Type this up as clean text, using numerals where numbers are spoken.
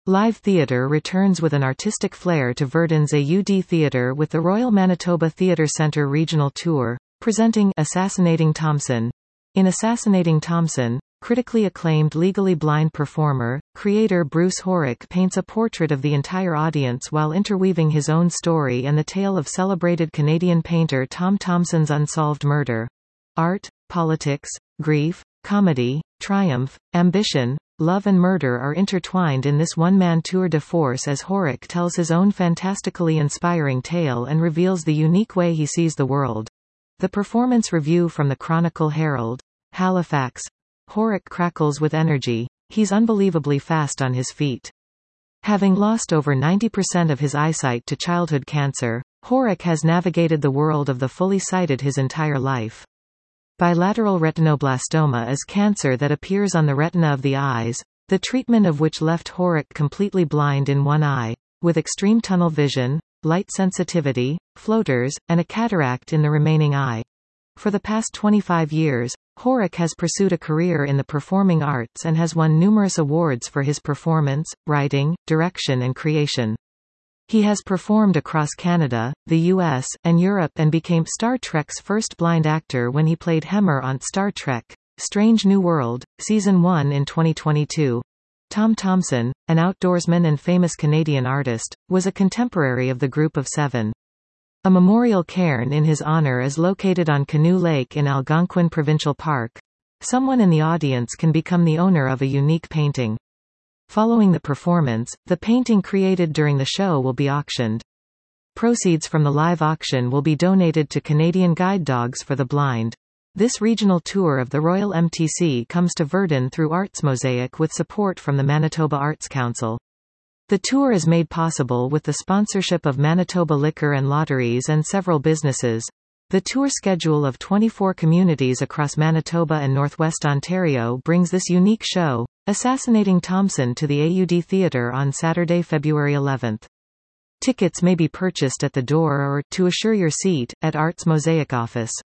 Live theatre returns with an artistic flair to Verdun's AUD Theatre with the Royal Manitoba Theatre Centre Regional Tour, presenting Assassinating Thompson. In Assassinating Thompson, critically acclaimed legally blind performer, creator Bruce Horak paints a portrait of the entire audience while interweaving his own story and the tale of celebrated Canadian painter Tom Thomson's unsolved murder. Art, politics, grief, comedy, triumph, ambition, love and murder are intertwined in this one-man tour de force as Horak tells his own fantastically inspiring tale and reveals the unique way he sees the world. The performance review from the Chronicle Herald, Halifax. Horak crackles with energy. He's unbelievably fast on his feet. Having lost over 90% of his eyesight to childhood cancer, Horak has navigated the world of the fully sighted his entire life. Bilateral retinoblastoma is cancer that appears on the retina of the eyes, the treatment of which left Horak completely blind in one eye, with extreme tunnel vision, light sensitivity, floaters, and a cataract in the remaining eye. For the past 25 years, Horak has pursued a career in the performing arts and has won numerous awards for his performance, writing, direction and creation. He has performed across Canada, the US, and Europe and became Star Trek's first blind actor when he played Hemmer on Star Trek: Strange New World, Season 1 in 2022. Tom Thomson, an outdoorsman and famous Canadian artist, was a contemporary of the Group of Seven. A memorial cairn in his honor is located on Canoe Lake in Algonquin Provincial Park. Someone in the audience can become the owner of a unique painting. Following the performance, the painting created during the show will be auctioned. Proceeds from the live auction will be donated to Canadian Guide Dogs for the Blind. This regional tour of the Royal MTC comes to Verdun through Arts Mosaic with support from the Manitoba Arts Council. The tour is made possible with the sponsorship of Manitoba Liquor and Lotteries and several businesses. The tour schedule of 24 communities across Manitoba and Northwest Ontario brings this unique show, Assassinating Thompson, to the AUD Theatre on Saturday, February 11. Tickets may be purchased at the door or, to assure your seat, at Arts Mosaic office.